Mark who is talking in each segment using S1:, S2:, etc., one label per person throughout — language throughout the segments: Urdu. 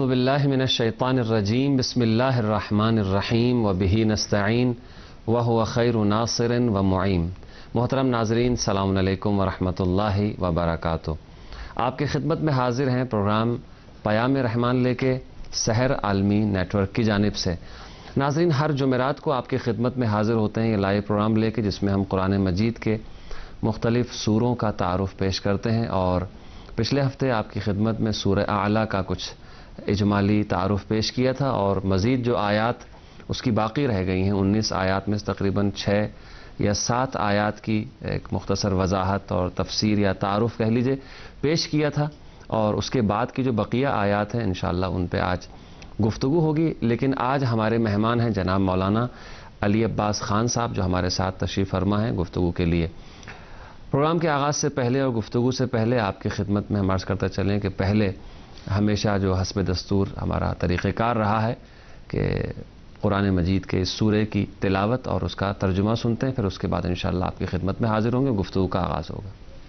S1: اعوذ باللہ من الشیطان الرجیم بسم اللہ الرحمن الرحیم وبہ نستعین وہو خیر ناصر ومعین۔ محترم ناظرین، السلام علیکم ورحمۃ اللہ وبرکاتہ۔ آپ کی خدمت میں حاضر ہیں پروگرام پیام رحمان لے کے سحر عالمی نیٹ ورک کی جانب سے۔ ناظرین، ہر جمعرات کو آپ کی خدمت میں حاضر ہوتے ہیں یہ لائیو پروگرام لے کے، جس میں ہم قرآن مجید کے مختلف سوروں کا تعارف پیش کرتے ہیں، اور پچھلے ہفتے آپ کی خدمت میں سورہ اعلیٰ کا کچھ اجمالی تعارف پیش کیا تھا، اور مزید جو آیات اس کی باقی رہ گئی ہیں 19 آیات میں سے تقریباً 6 یا 7 آیات کی ایک مختصر وضاحت اور تفسیر یا تعارف کہہ لیجئے پیش کیا تھا، اور اس کے بعد کی جو بقیہ آیات ہیں انشاءاللہ ان پہ آج گفتگو ہوگی۔ لیکن آج ہمارے مہمان ہیں جناب مولانا علی عباس خان صاحب، جو ہمارے ساتھ تشریف فرما ہیں گفتگو کے لیے۔ پروگرام کے آغاز سے پہلے اور گفتگو سے پہلے آپ کی خدمت میں ہم عرض کرتے چلیں کہ پہلے ہمیشہ جو حسب دستور ہمارا طریقہ کار رہا ہے کہ قرآن مجید کے اس سورے کی تلاوت اور اس کا ترجمہ سنتے ہیں، پھر اس کے بعد انشاءاللہ آپ کی خدمت میں حاضر ہوں گے، گفتگو کا آغاز ہوگا۔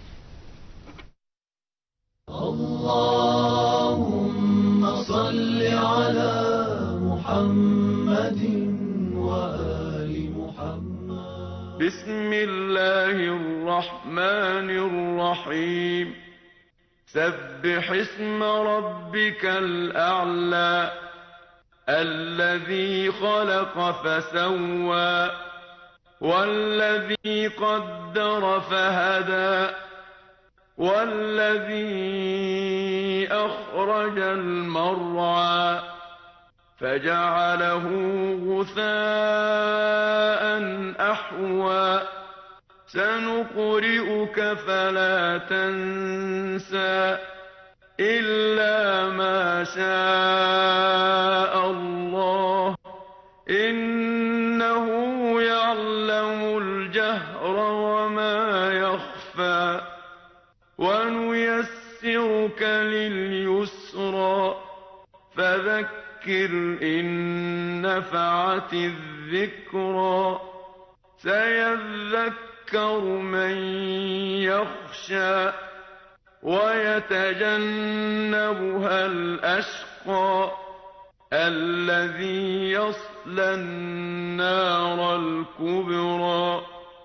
S2: اللہم صل علی محمد وآل محمد۔ بسم اللہ الرحمن الرحیم۔ سبح اسم ربك الأعلى الذي خلق فسوى والذي قدر فهدى والذي أخرج المرعى فجعله غثاء أحوى سنقرئك فلا تنسى إلا ما شاء الله إنه يعلم الجهر وما يخفى ونيسرك لليسرى فذكر إن نفعت الذكرى سيذكر من يخشى ويتجنبها الأشقى الذي يصلى النار الكبرى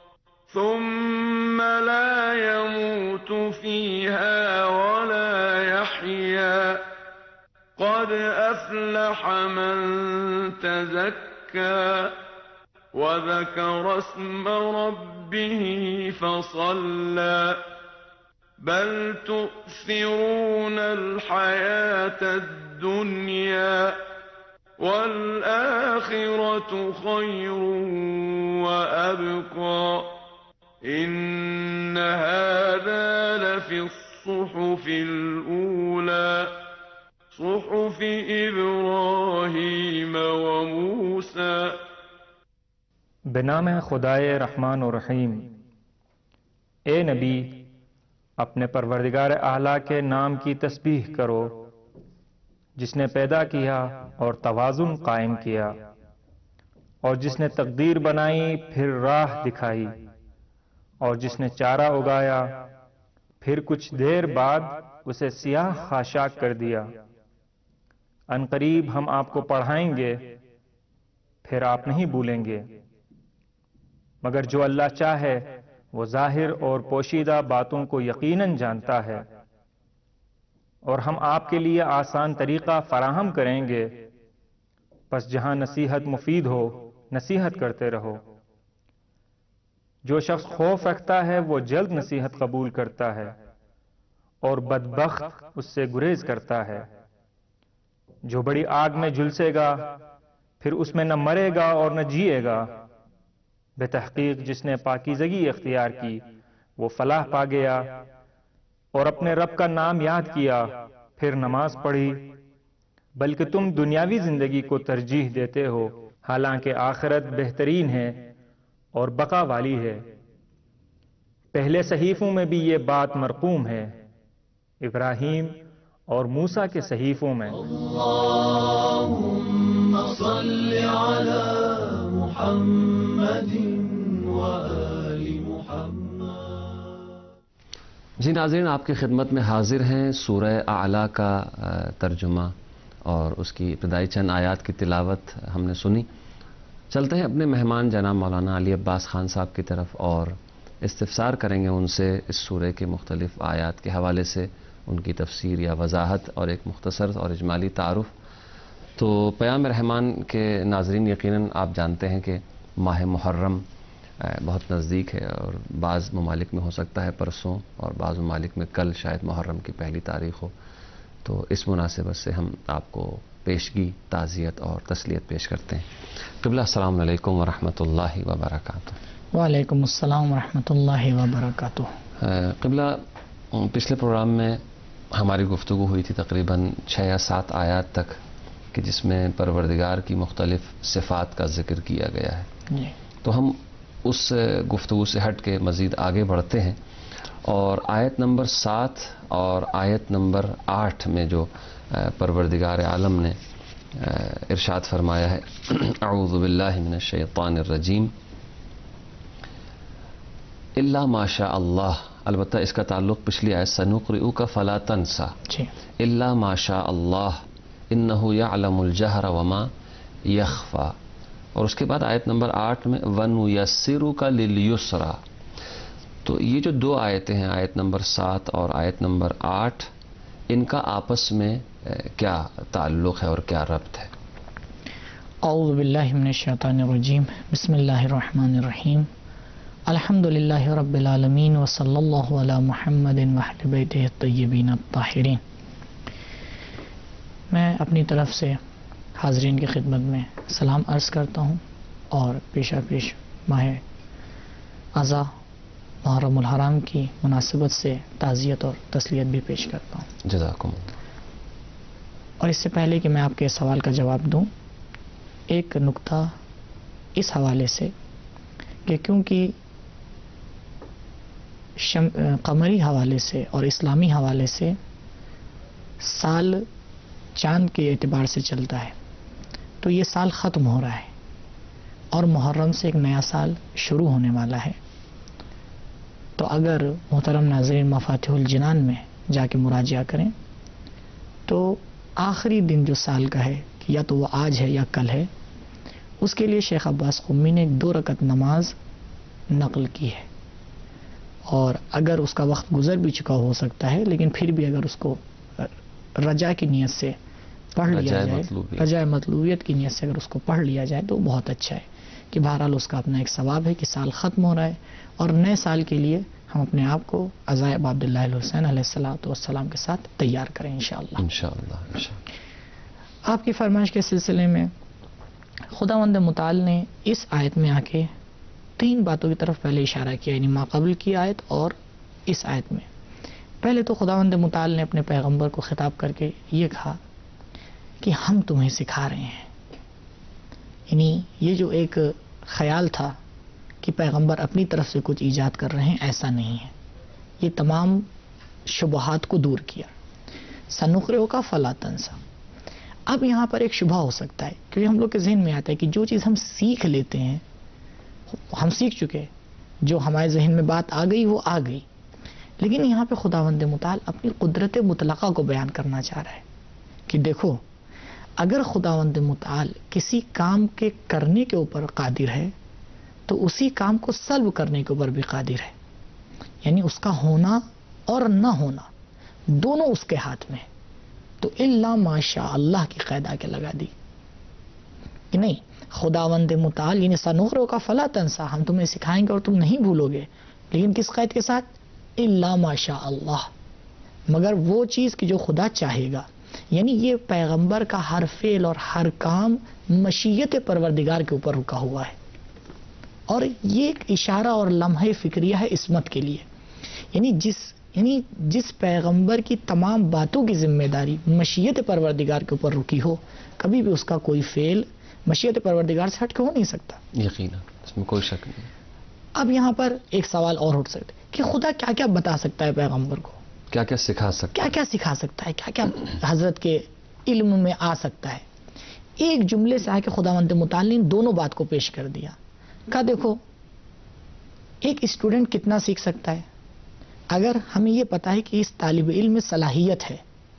S2: ثم لا يموت فيها ولا يحيا قد أفلح من تزكى وذكر اسم ربه فصلى بل تؤثرون الحياة الدنيا والآخرة خير وأبقى إن هذا لفي الصحف الأولى صحف إبراهيم وموسى۔
S3: بنام خدائے رحمان و رحیم۔ اے نبی، اپنے پروردگار اعلیٰ کے نام کی تسبیح کرو، جس نے پیدا کیا اور توازن قائم کیا، اور جس نے تقدیر بنائی پھر راہ دکھائی، اور جس نے چارہ اگایا پھر کچھ دیر بعد اسے سیاہ خاشاک کر دیا۔ ان قریب ہم آپ کو پڑھائیں گے، پھر آپ نہیں بھولیں گے، مگر جو اللہ چاہے وہ ظاہر اور پوشیدہ باتوں کو یقیناً جانتا ہے، اور ہم آپ کے لیے آسان طریقہ فراہم کریں گے، پس جہاں نصیحت مفید ہو نصیحت کرتے رہو۔ جو شخص خوف رکھتا ہے وہ جلد نصیحت قبول کرتا ہے، اور بدبخت اس سے گریز کرتا ہے۔ جو بڑی آگ میں جھلسے گا پھر اس میں نہ مرے گا اور نہ جیے گا۔ بے تحقیق جس نے پاکیزگی اختیار کی وہ فلاح پا گیا، اور اپنے رب کا نام یاد کیا پھر نماز پڑھی، بلکہ تم دنیاوی زندگی کو ترجیح دیتے ہو، حالانکہ آخرت بہترین ہے اور بقا والی ہے۔ پہلے صحیفوں میں بھی یہ بات مرقوم ہے، ابراہیم اور موسیٰ کے صحیفوں میں۔
S2: اللہم صل علی محمد وآل محمد۔
S1: جی ناظرین، آپ کی خدمت میں حاضر ہیں سورہ اعلیٰ کا ترجمہ اور اس کی ابتدائی چند آیات کی تلاوت ہم نے سنی. چلتے ہیں اپنے مہمان جناب مولانا علی عباس خان صاحب کی طرف اور استفسار کریں گے ان سے اس سورہ کے مختلف آیات کے حوالے سے ان کی تفسیر یا وضاحت اور ایک مختصر اور اجمالی تعارف. تو پیام رحمان کے ناظرین یقیناً آپ جانتے ہیں کہ ماہ محرم بہت نزدیک ہے اور بعض ممالک میں ہو سکتا ہے پرسوں اور بعض ممالک میں کل شاید محرم کی پہلی تاریخ ہو. تو اس مناسبت سے ہم آپ کو پیشگی تعزیت اور تسلیت پیش کرتے ہیں. قبلہ السلام علیکم ورحمۃ اللہ وبرکاتہ.
S4: وعلیکم السلام ورحمۃ اللہ وبرکاتہ.
S1: قبلہ پچھلے پروگرام میں ہماری گفتگو ہوئی تھی تقریباً 6 یا 7 آیات تک کہ جس میں پروردگار کی مختلف صفات کا ذکر کیا گیا ہے.
S4: جی.
S1: تو ہم اس گفتگو سے ہٹ کے مزید آگے بڑھتے ہیں اور آیت نمبر 7 اور آیت نمبر 8 میں جو پروردگار عالم نے ارشاد فرمایا ہے اعوذ باللہ من الشیطان الرجیم الا ما شاء اللہ. البتہ اس کا تعلق پچھلی آیت سنقرئک فلا تنسى
S4: جی.
S1: الا ما شاء اللہ انہ یعلم الجہر وما یخفی. اور اس کے بعد آیت نمبر 8 میں وَنُيَسِّرُكَ لِلْيُسْرَى. تو یہ جو 2 آیتیں ہیں آیت نمبر 7 اور آیت نمبر 8 ان کا آپس میں کیا تعلق ہے اور کیا ربط ہے؟
S4: اعوذ باللہ من الشیطان الرجیم. بسم اللہ الرحمن الرحیم. الحمد للہ رب العالمین وصلی اللہ علی محمد وأہل بیتہ الطیبین الطاہرین. میں اپنی طرف سے حاضرین کی خدمت میں سلام عرض کرتا ہوں اور پیشہ پیش ماہ اعضاء محرم الحرام کی مناسبت سے تعزیت اور تسلیت بھی پیش کرتا ہوں.
S1: جزاکم اللہ.
S4: اور اس سے پہلے کہ میں آپ کے سوال کا جواب دوں ایک نکتہ اس حوالے سے کہ کیونکہ قمری حوالے سے اور اسلامی حوالے سے سال چاند کے اعتبار سے چلتا ہے تو یہ سال ختم ہو رہا ہے اور محرم سے ایک نیا سال شروع ہونے والا ہے. تو اگر محترم ناظرین مفاتیح الجنان میں جا کے مراجعہ کریں تو آخری دن جو سال کا ہے یا تو وہ آج ہے یا کل ہے اس کے لیے شیخ عباس قمی نے 2 رکعت نماز نقل کی ہے. اور اگر اس کا وقت گزر بھی چکا ہو سکتا ہے لیکن پھر بھی اگر اس کو رجا کی نیت سے پڑھ لیا جائے رجائے مطلوبیت کی نیت سے اگر اس کو پڑھ لیا جائے تو بہت اچھا ہے کہ بہرحال اس کا اپنا ایک ثواب ہے کہ سال ختم ہو رہا ہے اور نئے سال کے لیے ہم اپنے آپ کو عزائے ابا عبداللہ الحسین علیہ الصلوۃ والسلام کے ساتھ تیار کریں انشاءاللہ. آپ کی فرمائش کے سلسلے میں خداوند متعال نے اس آیت میں آ کے 3 باتوں کی طرف پہلے اشارہ کیا یعنی ماقبل کی آیت اور اس آیت میں. پہلے تو خداوند متعال نے اپنے پیغمبر کو خطاب کر کے یہ کہا کہ ہم تمہیں سکھا رہے ہیں. یعنی یہ جو ایک خیال تھا کہ پیغمبر اپنی طرف سے کچھ ایجاد کر رہے ہیں ایسا نہیں ہے. یہ تمام شبہات کو دور کیا. سنقرئک فلا تنسى. اب یہاں پر ایک شبہ ہو سکتا ہے کیونکہ ہم لوگ کے ذہن میں آتا ہے کہ جو چیز ہم سیکھ لیتے ہیں ہم سیکھ چکے جو ہمارے ذہن میں بات آ گئی وہ آ گئی. لیکن یہاں پہ خداوند متعال اپنی قدرت مطلقہ کو بیان کرنا چاہ رہا ہے کہ دیکھو اگر خداوند متعال کسی کام کے کرنے کے اوپر قادر ہے تو اسی کام کو سلب کرنے کے اوپر بھی قادر ہے. یعنی اس کا ہونا اور نہ ہونا دونوں اس کے ہاتھ میں. تو الا ما شاء اللہ کی قید آ کے لگا دی کہ نہیں خداوند متعال یعنی سنقرئک فلا تنسى ہم تمہیں سکھائیں گے اور تم نہیں بھولو گے لیکن کس قید کے ساتھ الا ما شاء اللہ مگر وہ چیز کہ جو خدا چاہے گا. یعنی یہ پیغمبر کا ہر فعل اور ہر کام مشیت پروردگار کے اوپر رکا ہوا ہے اور یہ ایک اشارہ اور لمحہ فکریہ ہے عصمت کے لیے. یعنی جس پیغمبر کی تمام باتوں کی ذمہ داری مشیت پروردگار کے اوپر رکی ہو کبھی بھی اس کا کوئی فعل مشیت پروردگار سے ہٹ کے ہو نہیں سکتا.
S1: یقینا اس میں کوئی شک نہیں.
S4: اب یہاں پر ایک سوال اور اٹھ سکتا ہے کہ خدا کیا کیا بتا سکتا ہے پیغمبر کو,
S1: کیا کیا سکھا سکتا ہے,
S4: کیا سکھا سکتا ہے, کیا کیا حضرت کے علم میں آ سکتا ہے. ایک جملے سے آ کے خداوند متعال نے دونوں بات کو پیش کر دیا. کہا دیکھو ایک اسٹوڈنٹ کتنا سیکھ سکتا ہے. اگر ہمیں یہ پتا ہے کہ اس طالب علم میں صلاحیت ہے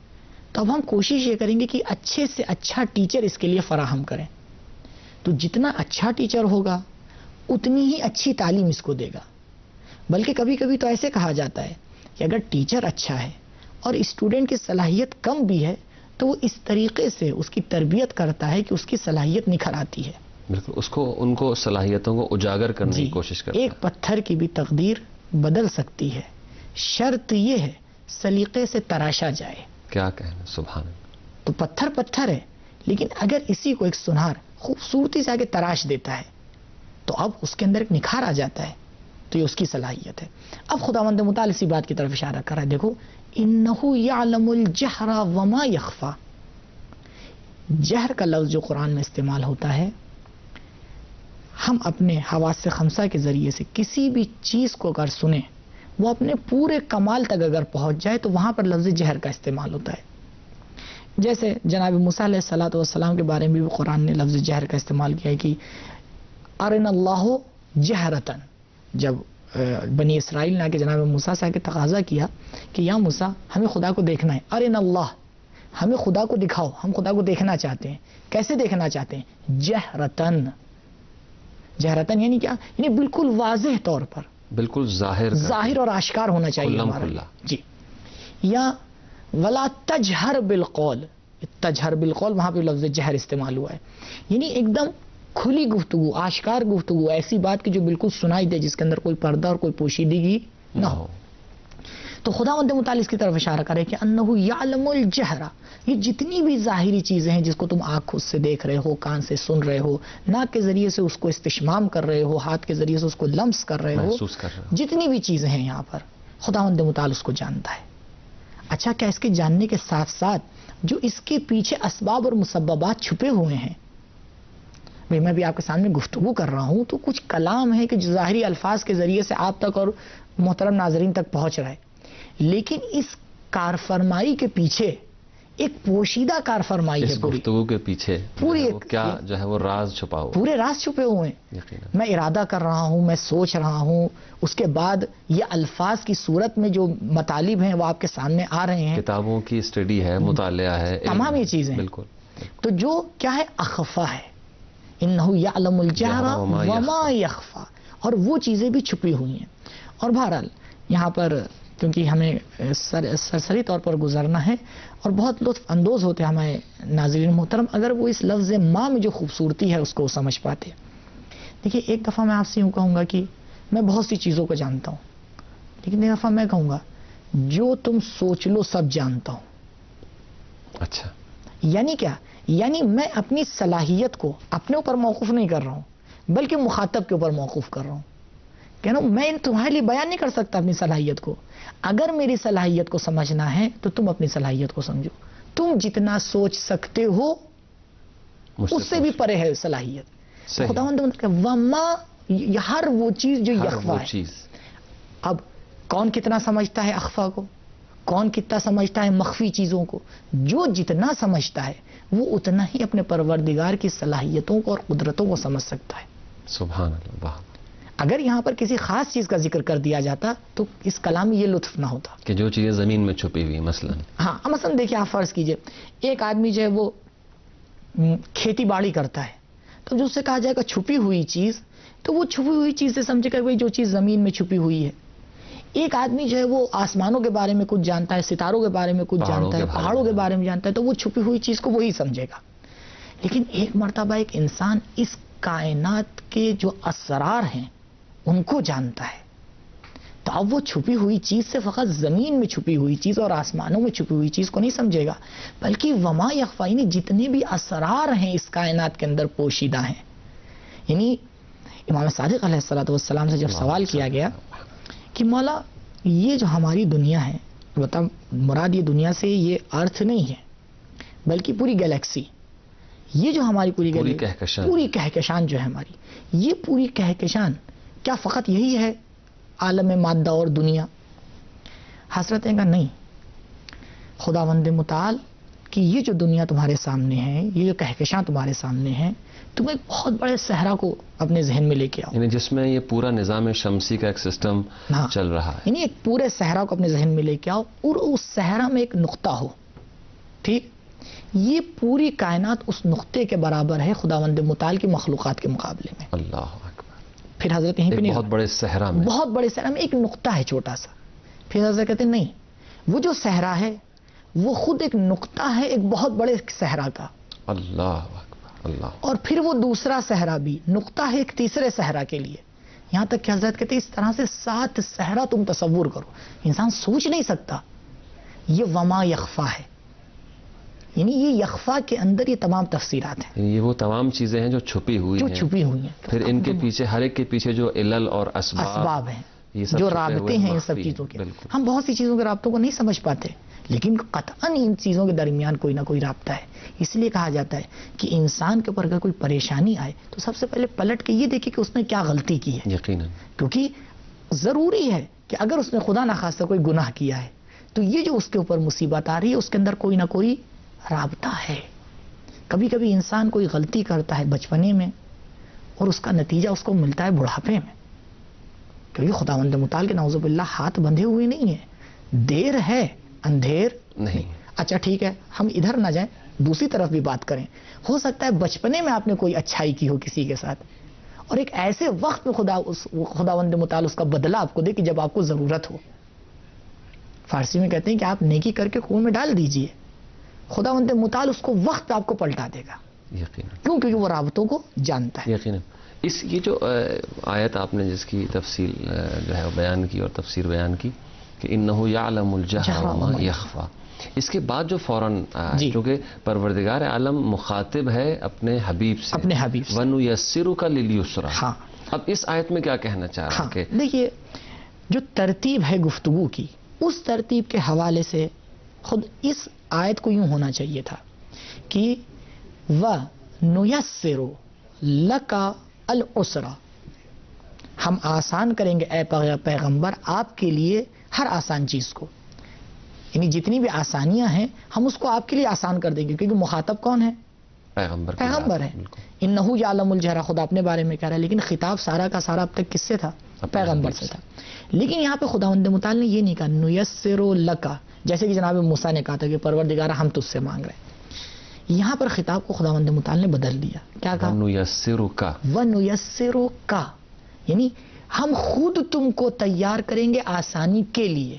S4: تو اب ہم کوشش یہ کریں گے کہ اچھے سے اچھا ٹیچر اس کے لیے فراہم کریں. تو جتنا اچھا ٹیچر ہوگا اتنی ہی اچھی تعلیم اس کو دے گا. بلکہ کبھی کبھی تو ایسے کہا جاتا ہے کہ اگر ٹیچر اچھا ہے اور اسٹوڈنٹ کی صلاحیت کم بھی ہے تو وہ اس طریقے سے اس کی تربیت کرتا ہے کہ اس کی صلاحیت نکھر آتی ہے.
S1: بالکل ان کو صلاحیتوں کو اجاگر کرنے کی کوشش کرتا ہے.
S4: ایک پتھر کی بھی تقدیر بدل سکتی ہے، شرط یہ ہے سلیقے سے تراشا جائے.
S1: کیا کہنا، سبحان اللہ.
S4: تو پتھر پتھر ہے، لیکن اگر اسی کو ایک سنار خوبصورتی سے آگے تراش دیتا ہے تو اب اس کے اندر ایک نکھار آ جاتا ہے. تو یہ اس کی صلاحیت ہے. اب خداوند متعال اسی بات کی طرف اشارہ کر رہا ہے. دیکھو انہو یعلم الجہر وما یخفا. جہر کا لفظ جو قرآن میں استعمال ہوتا ہے، ہم اپنے حواس خمسہ کے ذریعے سے کسی بھی چیز کو اگر سنیں وہ اپنے پورے کمال تک اگر پہنچ جائے تو وہاں پر لفظ جہر کا استعمال ہوتا ہے. جیسے جناب موسیٰ علیہ الصلوۃ والسلام کے بارے میں بھی قرآن نے لفظ جہر کا استعمال کیا ہے کہ ارنا اللہ جہرتن. جب بنی اسرائیل نے آ کے جناب موسیٰ سے آ کے تقاضا کیا کہ یا موسیٰ ہمیں خدا کو دیکھنا ہے، ارنا اللہ، ہمیں خدا کو دکھاؤ، ہم خدا کو دیکھنا چاہتے ہیں. کیسے دیکھنا چاہتے ہیں؟ جہرتن. جہرتن یعنی کیا؟ یعنی بالکل واضح طور پر،
S1: بالکل ظاہر
S4: اور آشکار ہونا چاہیے ہمارا. جی. یا ولا تجہر بالقول. تجہر بالقول وہاں پہ لفظ جہر استعمال ہوا ہے، یعنی ایک دم کھلی گفتگو، آشکار گفتگو، ایسی بات کی جو بالکل سنائی دے، جس کے اندر کوئی پردہ اور کوئی پوشیدگی نہ ہو. تو خداوند متعال اس کی طرف اشارہ کرے کہ انہو یعلم الجہر. یہ جتنی بھی ظاہری چیزیں ہیں جس کو تم آنکھ سے دیکھ رہے ہو، کان سے سن رہے ہو، ناک کے ذریعے سے اس کو استشمام کر رہے ہو، ہاتھ کے ذریعے سے اس کو لمس کر رہے ہو، جتنی بھی چیزیں ہیں یہاں پر خداوند متعال اس کو جانتا ہے. اچھا، کیا اس کے جاننے کے ساتھ ساتھ جو اس کے پیچھے اسباب اور مسببات چھپے ہوئے ہیں؟ بھئی میں بھی آپ کے سامنے گفتگو کر رہا ہوں تو کچھ کلام ہے کہ جو ظاہری الفاظ کے ذریعے سے آپ تک اور محترم ناظرین تک پہنچ رہا ہے، لیکن اس کارفرمائی کے پیچھے ایک پوشیدہ کارفرمائی ہے.
S1: گفتگو کے پیچھے
S4: پوری
S1: کیا جو ہے وہ راز چھپا ہوا،
S4: پورے راز چھپے ہوئے ہیں. میں ارادہ کر رہا ہوں، میں سوچ رہا ہوں، اس کے بعد یہ الفاظ کی صورت میں جو مطالب ہیں وہ آپ کے سامنے آ رہے ہیں.
S1: کتابوں کی اسٹڈی ہے، مطالعہ ہے،
S4: تمام یہ چیزیں.
S1: بالکل.
S4: تو جو کیا ہے؟ اخفا ہے. انہو یعلم الجہر وما یخفا. اور وہ چیزیں بھی چھپی ہوئی ہیں. اور بہرحال یہاں پر کیونکہ ہمیں سرسری طور پر گزرنا ہے اور بہت لطف اندوز ہوتے ہیں ہمارے ناظرین محترم اگر وہ اس لفظ ماں میں جو خوبصورتی ہے اس کو سمجھ پاتے. دیکھیے، ایک دفعہ میں آپ سے یوں کہوں گا کہ میں بہت سی چیزوں کو جانتا ہوں، لیکن ایک دفعہ میں کہوں گا جو تم سوچ لو سب جانتا ہوں.
S1: اچھا،
S4: یعنی کیا؟ یعنی میں اپنی صلاحیت کو اپنے اوپر موقوف نہیں کر رہا ہوں بلکہ مخاطب کے اوپر موقوف کر رہا ہوں. کہ نا میں تمہارے لیے بیان نہیں کر سکتا اپنی صلاحیت کو. اگر میری صلاحیت کو سمجھنا ہے تو تم اپنی صلاحیت کو سمجھو. تم جتنا سوچ سکتے ہو اس سے بھی پرے ہے صلاحیت. خداوند وما، ہر وہ چیز جو یخفا ہے. اب کون کتنا سمجھتا ہے اخفا کو، کون کتنا سمجھتا ہے مخفی چیزوں کو؟ جو جتنا سمجھتا ہے وہ اتنا ہی اپنے پروردگار کی صلاحیتوں کو اور قدرتوں کو سمجھ سکتا ہے.
S1: سبحان اللہ.
S4: اگر یہاں پر کسی خاص چیز کا ذکر کر دیا جاتا تو اس کلام میں یہ لطف نہ ہوتا
S1: کہ جو چیزیں زمین میں چھپی ہوئی. مثلا
S4: دیکھیے، آپ فرض کیجئے ایک آدمی جو ہے وہ کھیتی باڑی کرتا ہے، تو جو اس سے کہا جائے گا چھپی ہوئی چیز، تو وہ چھپی ہوئی چیز سے سمجھے گا جو چیز زمین میں چھپی ہوئی ہے. ایک آدمی جو ہے وہ آسمانوں کے بارے میں کچھ جانتا ہے، ستاروں کے بارے میں کچھ جانتا ہے، پہاڑوں کے بارے میں جانتا ہے، تو وہ چھپی ہوئی چیز کو وہی سمجھے گا. لیکن ایک مرتبہ ایک انسان اس کائنات کے جو اسرار ہیں ان کو جانتا ہے، تو اب وہ چھپی ہوئی چیز سے فقط زمین میں چھپی ہوئی چیز اور آسمانوں میں چھپی ہوئی چیز کو نہیں سمجھے گا، بلکہ وما یخفا، یعنی جتنے بھی اسرار ہیں اس کائنات کے اندر پوشیدہ ہیں. یعنی امام صادق علیہ الصلوۃ والسلام سے جب سوال کیا گیا کہ مولا یہ جو ہماری دنیا ہے، بتا مراد یہ دنیا سے یہ ارتھ نہیں ہے بلکہ پوری گلیکسی، یہ جو ہماری پوری کہکشان جو ہے ہماری، یہ پوری کہکشان کیا فقط یہی ہے عالم مادہ اور دنیا؟ حضرت نے کہا نہیں، خداوند متعال کہ یہ جو دنیا تمہارے سامنے ہے، یہ جو کہکشاں تمہارے سامنے ہیں، تم ایک بہت بڑے صحرا کو اپنے ذہن میں لے کے آؤ،
S1: یعنی جس میں یہ پورا نظام شمسی کا ایک سسٹم چل رہا ہے.
S4: یعنی ایک پورے صحرا کو اپنے ذہن میں لے کے آؤ اور اس صحرا میں ایک نقطہ ہو، ٹھیک، یہ پوری کائنات اس نقطے کے برابر ہے خداوند متعال کی مخلوقات کے مقابلے میں.
S1: اللہ اکبر.
S4: پھر حضرت یہیں پہ نہیں،
S1: بہت بڑے صحرا میں،
S4: بہت بڑے صحرا میں ایک نقطہ ہے چھوٹا سا. پھر حضرت کہتے ہیں نہیں، وہ جو صحرا ہے وہ خود ایک نقطہ ہے ایک بہت بڑے صحرا کا.
S1: اللہ اکبر. اللہ.
S4: اور پھر وہ دوسرا صحرا بھی نقطہ ہے ایک تیسرے صحرا کے لیے. یہاں تک کہ حضرت کہتے ہیں اس طرح سے 7 صحرا تم تصور کرو، انسان سوچ نہیں سکتا. یہ وما یخفا ہے، یعنی یہ یخفا کے اندر یہ تمام تفسیرات ہیں،
S1: یہ وہ تمام چیزیں ہیں جو چھپی ہوئی
S4: جو
S1: ہیں،
S4: چھپی ہوئی ہیں.
S1: پھر ان کے پیچھے، ہر ایک کے پیچھے جو علل اور
S4: اسباب ہیں،
S1: یہ سب
S4: جو
S1: چھپے
S4: رابطے
S1: ہوئے
S4: ہیں ان سب
S1: مخفی
S4: چیزوں کے.
S1: بالکل.
S4: ہم بہت سی چیزوں کے رابطوں کو نہیں سمجھ پاتے، لیکن قطعاً ان چیزوں کے درمیان کوئی نہ کوئی رابطہ ہے. اس لیے کہا جاتا ہے کہ انسان کے اوپر اگر کوئی پریشانی آئے تو سب سے پہلے پلٹ کے یہ دیکھے کہ اس نے کیا غلطی کی ہے.
S1: یقیناً.
S4: کیونکہ ضروری ہے کہ اگر اس نے خدا نخواستہ کوئی گناہ کیا ہے تو یہ جو اس کے اوپر مصیبت آ رہی ہے اس کے اندر کوئی نہ کوئی رابطہ ہے. کبھی کبھی انسان کوئی غلطی کرتا ہے بچپنے میں اور اس کا نتیجہ اس کو ملتا ہے بڑھاپے میں، کیونکہ خداوند متعال کے نعوذ باللہ ہاتھ بندھے ہوئے نہیں ہیں. دیر ہے اندھیر
S1: نہیں.
S4: اچھا ٹھیک ہے، ہم ادھر نہ جائیں، دوسری طرف بھی بات کریں. ہو سکتا ہے بچپنے میں آپ نے کوئی اچھائی کی ہو کسی کے ساتھ، اور ایک ایسے وقت میں خداوند متعال اس کا بدلہ آپ کو دے کہ جب آپ کو ضرورت ہو. فارسی میں کہتے ہیں کہ آپ نیکی کر کے کنویں میں ڈال دیجئے، خداوند متعال اس کو وقت پہ آپ کو پلٹا دے گا.
S1: یقیناً.
S4: کیوں؟ کیونکہ وہ رابطوں کو جانتا ہے.
S1: یقیناً. یہ جو آیت آپ نے جس کی تفصیل جو ہے بیان کی اور تفسیر بیان کی کہ انہ یعلم الجہر وما یخفا، اس کے بعد جو فوراً کیونکہ پروردگار عالم مخاطب ہے اپنے حبیب سے،
S4: اپنے حبیب سے،
S1: وَنُيَسِّرُكَ لِلْيُسْرَى.
S4: ہاں.
S1: اب اس آیت میں کیا کہنا چاہ رہا ہے کہ
S4: دیکھیے جو ترتیب ہے گفتگو کی، اس ترتیب کے حوالے سے خود اس آیت کو یوں ہونا چاہیے تھا کہ وَنُيَسِّرُ لَكَ الْعُسْرَى، ہم آسان کریں گے اے پیغمبر آپ کے لیے ہر آسان چیز کو، یعنی جتنی بھی آسانیاں ہیں ہم اس کو آپ کے لیے آسان کر دیں گے. کیونکہ مخاطب کون ہے؟ پیغمبر ہے. انہ یعلم الجہر، خدا اپنے بارے میں کہہ رہا ہے، لیکن خطاب سارا کا سارا اب تک کس سے تھا؟ پیغمبر سے تھا. لیکن یہاں پہ خداوند متعال نے یہ نہیں کہا نُيَسِّرُ لَكَ، جیسے کہ جناب موسیٰ نے کہا تھا کہ پروردگارہ ہم تجھ سے مانگ رہے ہیں. یہاں پر خطاب کو خداوند متعال نے بدل دیا. کیا کہا؟
S1: وَنُيَسِّرُكَ،
S4: وَنُيَسِّرُكَ، یعنی ہم خود تم کو تیار کریں گے آسانی کے لیے.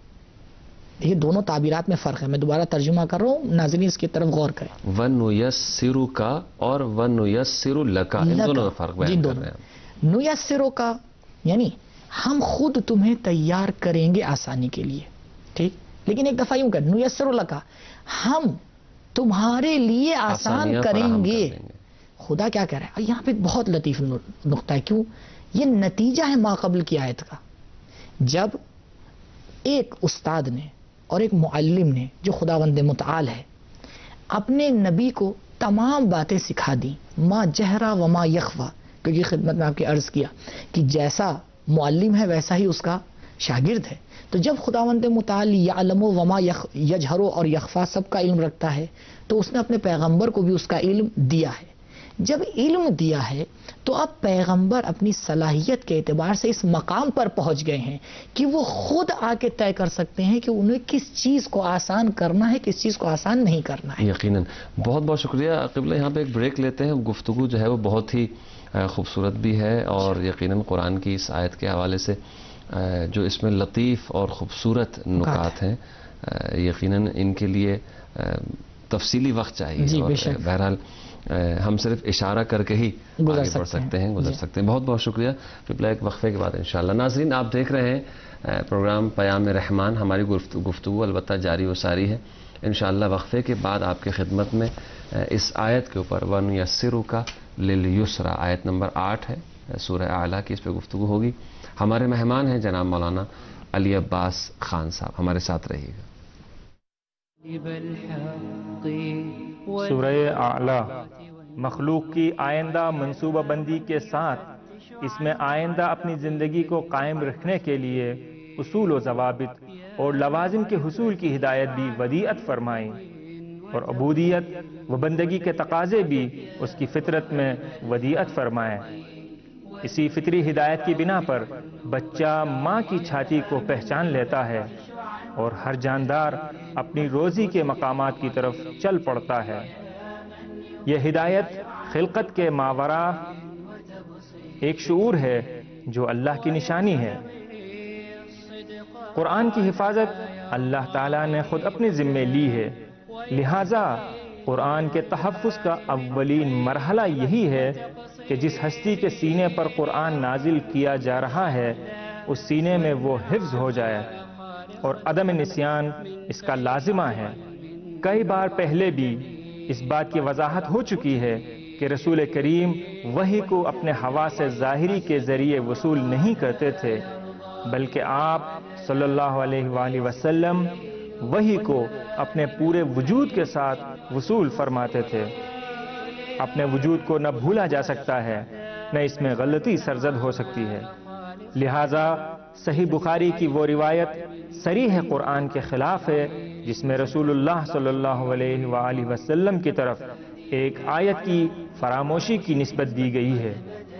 S4: یہ دونوں تعبیرات میں فرق ہے، میں دوبارہ ترجمہ کر رہا ہوں، ناظرین اس کی طرف غور کریں.
S1: وَنُيَسِّرُكَ اور وَنُيَسِّرُ لَكَ، ان دونوں میں فرق بیان کر رہے ہیں.
S4: نُيَسِّرُكَ یعنی ہم خود تمہیں تیار کریں گے آسانی کے لیے. ٹھیک، لیکن ایک دفعہ یوں کہ نُيَسِّرُ لَكَ، ہم تمہارے لیے آسان کریں گے. خدا کیا کہہ رہا ہے یہاں پہ؟ ایک بہت لطیف نقطہ ہے. کیوں؟ یہ نتیجہ ہے ما قبل کی آیت کا. جب ایک استاد نے اور ایک معلم نے جو خداوند متعال ہے اپنے نبی کو تمام باتیں سکھا دی، ما جہرا وما یخفا، کیونکہ خدمت میں آپ کی عرض کیا کہ جیسا معلم ہے ویسا ہی اس کا شاگرد ہے. تو جب خداوند متعال یعلم وما یجہر اور یخفا سب کا علم رکھتا ہے تو اس نے اپنے پیغمبر کو بھی اس کا علم دیا ہے. جب علم دیا ہے تو اب پیغمبر اپنی صلاحیت کے اعتبار سے اس مقام پر پہنچ گئے ہیں کہ وہ خود آ کے طے کر سکتے ہیں کہ انہیں کس چیز کو آسان کرنا ہے، کس چیز کو آسان نہیں کرنا ہے.
S1: یقیناً. بہت بہت شکریہ قبلہ. یہاں پہ ایک بریک لیتے ہیں. گفتگو جو ہے وہ بہت ہی خوبصورت بھی ہے اور یقیناً قرآن کی اس آیت کے حوالے سے جو اس میں لطیف اور خوبصورت نکات ہیں، یقیناً ان کے لیے تفصیلی وقت چاہیے.
S4: جی
S1: اور
S4: بے شک.
S1: بہرحال ہم صرف اشارہ کر کے ہی آگے بڑھ سکتے ہیں، گزر سکتے ہیں. بہت بہت شکریہ قبلہ. ایک وقفے کے بعد انشاءاللہ. ناظرین آپ دیکھ رہے ہیں پروگرام پیام رحمان. ہماری گفتگو البتہ جاری و ساری ہے. انشاءاللہ وقفے کے بعد آپ کی خدمت میں اس آیت کے اوپر وَنُيَسِّرُكَ لِلْيُسْرَى، آیت نمبر 8 ہے سورہ اعلیٰ کی، اس پہ گفتگو ہوگی. ہمارے مہمان ہیں جناب مولانا علی عباس خان صاحب. ہمارے ساتھ رہیے گا.
S3: سورہ اعلیٰ مخلوق کی آئندہ منصوبہ بندی کے ساتھ اس میں آئندہ اپنی زندگی کو قائم رکھنے کے لیے اصول و ضوابط اور لوازم کے حصول کی ہدایت بھی ودیعت فرمائیں، اور عبودیت و بندگی کے تقاضے بھی اس کی فطرت میں ودیعت فرمائیں. اسی فطری ہدایت کی بنا پر بچہ ماں کی چھاتی کو پہچان لیتا ہے اور ہر جاندار اپنی روزی کے مقامات کی طرف چل پڑتا ہے۔ یہ ہدایت خلقت کے ماورا ایک شعور ہے جو اللہ کی نشانی ہے۔ قرآن کی حفاظت اللہ تعالیٰ نے خود اپنے ذمے لی ہے، لہٰذا قرآن کے تحفظ کا اولین مرحلہ یہی ہے کہ جس ہستی کے سینے پر قرآن نازل کیا جا رہا ہے اس سینے میں وہ حفظ ہو جائے، اور عدم نسیان اس کا لازمہ ہے۔ کئی بار پہلے بھی اس بات کی وضاحت ہو چکی ہے کہ رسول کریم وحی کو اپنے حواس ظاہری کے ذریعے وصول نہیں کرتے تھے، بلکہ آپ صلی اللہ علیہ وآلہ وسلم وحی کو اپنے پورے وجود کے ساتھ وصول فرماتے تھے۔ اپنے وجود کو نہ بھولا جا سکتا ہے، نہ اس میں غلطی سرزد ہو سکتی ہے، لہذا صحیح بخاری کی وہ روایت صریح قرآن کے خلاف ہے جس میں رسول اللہ صلی اللہ علیہ وآلہ وسلم کی طرف ایک آیت کی فراموشی کی نسبت دی گئی ہے۔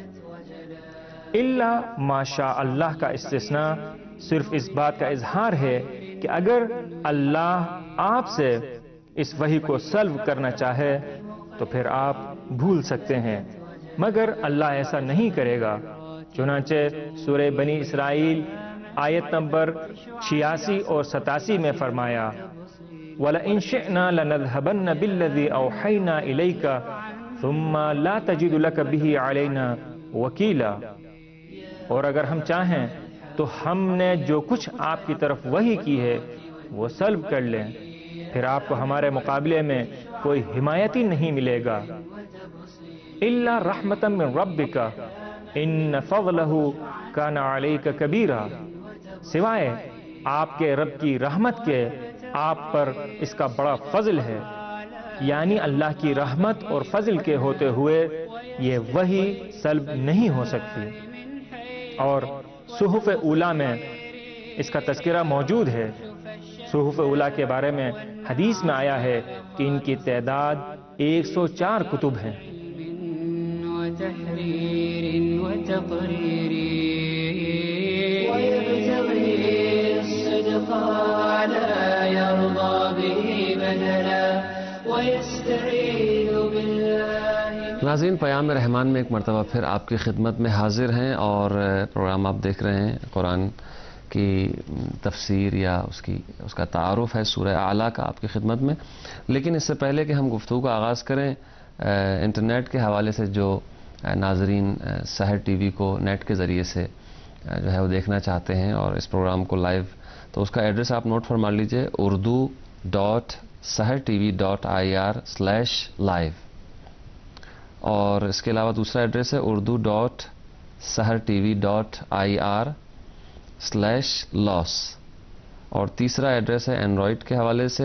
S3: الا ماشاء اللہ کا استثناء صرف اس بات کا اظہار ہے کہ اگر اللہ آپ سے اس وحی کو سلب کرنا چاہے تو پھر آپ بھول سکتے ہیں، مگر اللہ ایسا نہیں کرے گا۔ چنانچہ سورہ بنی اسرائیل آیت نمبر 86 اور 87 میں فرمایا وَلَئِن شِئْنَا لَنَذْهَبَنَّ بِالَّذِي أَوْحَيْنَا إِلَيْكَ ثُمَّ لَا تَجِدُ لَكَ بِهِ عَلَيْنَا وَكِيلًا، اور اگر ہم چاہیں تو ہم نے جو کچھ آپ کی طرف وحی کی ہے وہ سلب کر لیں، پھر آپ کو ہمارے مقابلے میں کوئی حمایتی نہیں ملے گا۔ إِلَّا رَحْمَةً مِّن رَبِّكَ إِنَّ فَضْلَهُ كَانَ عَلَيْكَ كَبِيرًا، سوائے آپ کے رب کی رحمت کے آپ پر اس کا بڑا فضل ہے، یعنی اللہ کی رحمت اور فضل کے ہوتے ہوئے یہ وحی سلب نہیں ہو سکتی۔ اور صحف اولیٰ میں اس کا تذکرہ موجود ہے۔ صحف اولیٰ کے بارے میں حدیث میں آیا ہے کہ ان کی تعداد 104 کتب ہیں۔
S5: وتحرير وتقرير ويبتغي الصدق ولا يرضى به بدلا ويستعين بالله۔
S1: ناظرین، پیام رحمان میں ایک مرتبہ پھر آپ کی خدمت میں حاضر ہیں اور پروگرام آپ دیکھ رہے ہیں قرآن کی تفسیر یا اس کا تعارف ہے سورہ اعلیٰ کا آپ کی خدمت میں۔ لیکن اس سے پہلے کہ ہم گفتگو کا آغاز کریں، انٹرنیٹ کے حوالے سے جو ناظرین سحر ٹی وی کو نیٹ کے ذریعے سے جو ہے وہ دیکھنا چاہتے ہیں اور اس پروگرام کو لائیو، تو اس کا ایڈریس آپ نوٹ فرما لیجئے urdu.sahartv.ir/live، اور اس کے علاوہ دوسرا ایڈریس ہے urdu.sahartv.ir/loss، اور تیسرا ایڈریس ہے اینڈرائڈ کے حوالے سے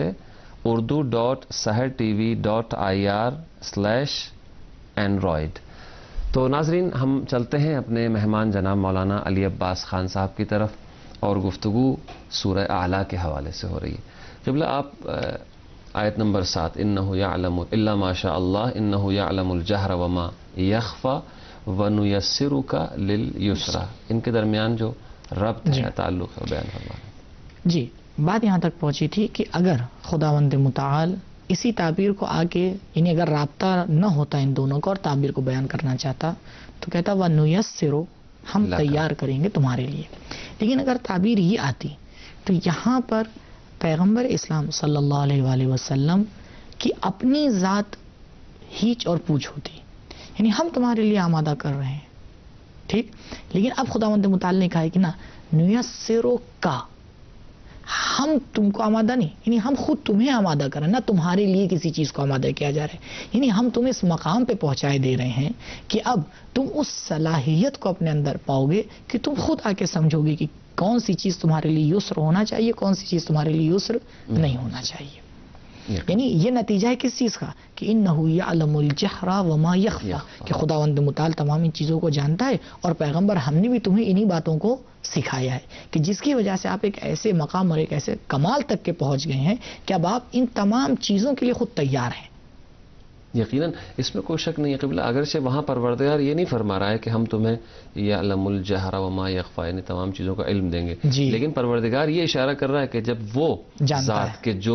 S1: urdu.sahartv.ir/android۔ تو ناظرین، ہم چلتے ہیں اپنے مہمان جناب مولانا علی عباس خان صاحب کی طرف، اور گفتگو سورہ اعلیٰ کے حوالے سے ہو رہی ہے۔ قبلہ آپ آیت نمبر 7 انہ یعلم الا ما شاء اللہ انہ یعلم الجہر وما یخفی ونیسرک للیسرا، ان کے درمیان جو ربط ہے، تعلق ہے، بیان فرمائیں۔
S4: جی، بات یہاں تک پہنچی تھی کہ اگر خداوند متعال اسی تعبیر کو آگے، یعنی اگر رابطہ نہ ہوتا ان دونوں کا اور تعبیر کو بیان کرنا چاہتا تو کہتا وَنُيَسِّرُ، ہم تیار کریں گے تمہارے لیے، لیکن اگر تعبیر یہ آتی تو یہاں پر پیغمبر اسلام صلی اللہ علیہ وآلہ وسلم کی اپنی ذات ہیچ اور پوچھ ہوتی، یعنی ہم تمہارے لیے آمادہ کر رہے ہیں، ٹھیک، لیکن اب خداوند متعال نے کہا ہے کہ نا نُيَسِّرُكَ، ہم تم کو آمادہ نہیں، یعنی ہم خود تمہیں آمادہ کر رہے ہیں، نہ تمہارے لیے کسی چیز کو آمادہ کیا جا رہا ہے، یعنی ہم تمہیں اس مقام پہ پہنچائے دے رہے ہیں کہ اب تم اس صلاحیت کو اپنے اندر پاؤ گے کہ تم خود آ کے سمجھو گے کہ کون سی چیز تمہارے لیے یسر ہونا چاہیے، کون سی چیز تمہارے لیے یسر نہیں ہونا چاہیے۔ یعنی یہ نتیجہ ہے کس چیز کا کہ انہ یعلم الجہر وما یخفی، کہ خداوند متعال تمام ان چیزوں کو جانتا ہے، اور پیغمبر ہم نے بھی تمہیں انہی باتوں کو سکھایا ہے کہ جس کی وجہ سے آپ ایک ایسے مقام اور ایک ایسے کمال تک کے پہنچ گئے ہیں کہ اب آپ ان تمام چیزوں کے لیے خود تیار ہیں۔
S1: یقیناً اس میں کوئی شک نہیں ہے قبلہ، اگرچہ وہاں پروردگار یہ نہیں فرما رہا ہے کہ ہم تمہیں یعلم الجہر وما یخفی یعنی تمام چیزوں کا علم دیں گے،
S4: جی،
S1: لیکن پروردگار یہ اشارہ کر رہا ہے کہ جب وہ
S4: جانتا
S1: ذات
S4: ہے،
S1: کے جو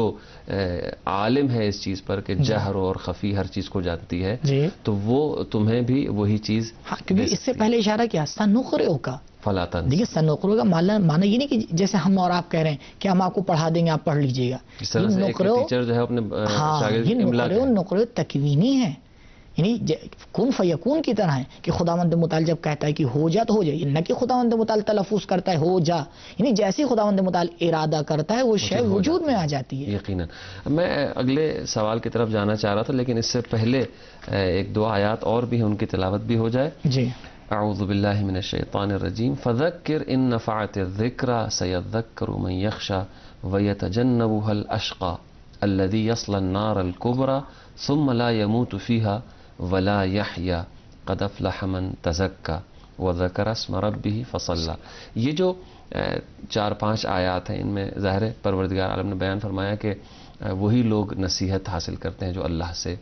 S1: عالم ہے اس چیز پر کہ جہر اور خفی ہر چیز کو جانتی ہے،
S4: جی
S1: تو وہ تمہیں بھی وہی چیز
S4: ہاں، کیونکہ اس سے پہلے اشارہ کیا سنقرئ کا،
S1: فلا تنس،
S4: دیکھیے سنقرئ کا معنی یہ نہیں کہ جیسے ہم اور آپ کہہ رہے ہیں کہ ہم آپ کو پڑھا دیں گے آپ پڑھ لیجئے گا،
S1: اس طرح سے ایک ٹیچر جو ہے اپنے شاگرد
S4: یہ
S1: کی املا
S4: نقرئ نقرئ تکوینی ہے، یعنی کن فیکون کی طرح ہے کہ خداوند متعال جب کہتا ہے کہ ہو جا تو ہو جائے، نہ کہ خداوند متعال تلفظ کرتا ہے ہو جا، یعنی جیسے خداوند متعال ارادہ کرتا ہے وہ شے وجود میں آ جاتی ہے۔
S1: یقیناً میں اگلے سوال کی طرف جانا چاہ رہا تھا، لیکن اس سے پہلے ایک دو آیات اور بھی ہیں، ان کی تلاوت بھی ہو جائے۔
S4: جی
S1: اعوذ باللہ من الشیطان الرجیم فذکر ان نفعت الذکرى سیذکر من یخشی ویتجنبها الاشقى الذی یصلی النار الکبری ثم لا يموت فیها ولا یحیی قد افلح من تزکی وذکر اسم ربہ فصلی۔ یہ جو چار پانچ آیات ہیں، ان میں ظاہر پروردگار عالم نے بیان فرمایا کہ وہی لوگ نصیحت حاصل کرتے ہیں جو اللہ سے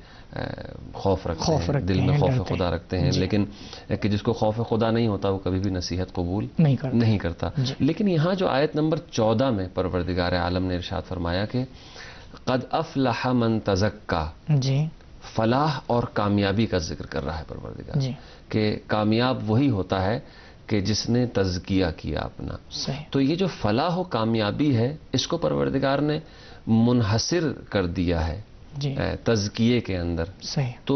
S1: خوف رکھتے ہیں، دل میں خوف خدا رکھتے ہیں، لیکن کہ جس کو خوف خدا نہیں ہوتا وہ کبھی بھی نصیحت قبول نہیں کرتا۔ لیکن یہاں جو آیت نمبر 14 میں پروردگار عالم نے ارشاد فرمایا کہ قد افلح من تزکا،
S4: جی
S1: فلاح اور کامیابی کا ذکر کر رہا ہے پروردگار،
S4: جی
S1: کہ کامیاب وہی ہوتا ہے کہ جس نے تزکیہ کیا اپنا۔
S4: صحیح۔
S1: تو یہ جو فلاح و کامیابی ہے اس کو پروردگار نے منحصر کر دیا ہے
S4: جی
S1: تزکیے کے اندر۔
S4: صحیح۔
S1: تو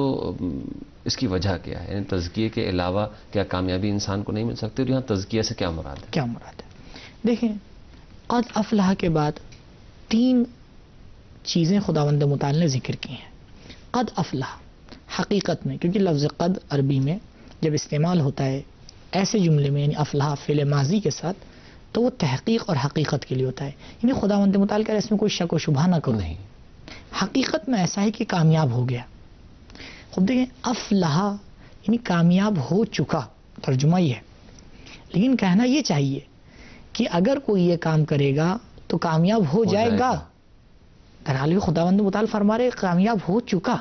S1: اس کی وجہ کیا ہے؟ یعنی تزکیے کے علاوہ کیا کامیابی انسان کو نہیں مل سکتی؟ اور یہاں تزکیہ سے کیا مراد ہے؟
S4: کیا مراد ہے؟ دیکھیں قد افلح کے بعد تین چیزیں خداوند متعال نے ذکر کی ہیں۔ قد افلح حقیقت میں، کیونکہ لفظ قد عربی میں جب استعمال ہوتا ہے ایسے جملے میں، یعنی افلح فعل ماضی کے ساتھ، تو وہ تحقیق اور حقیقت کے لیے ہوتا ہے، یعنی خداوند متعال کہہ رہا ہے اس میں کوئی شک و شبہ نہ کرو،
S1: نہیں،
S4: حقیقت میں ایسا ہے کہ کامیاب ہو گیا۔ خود دیکھیں افلح یعنی کامیاب ہو چکا، ترجمہ یہ ہے، لیکن کہنا یہ چاہیے کہ اگر کوئی یہ کام کرے گا تو کامیاب ہو جائے گا، درحال خداوند متعال فرما رہے کامیاب ہو چکا۔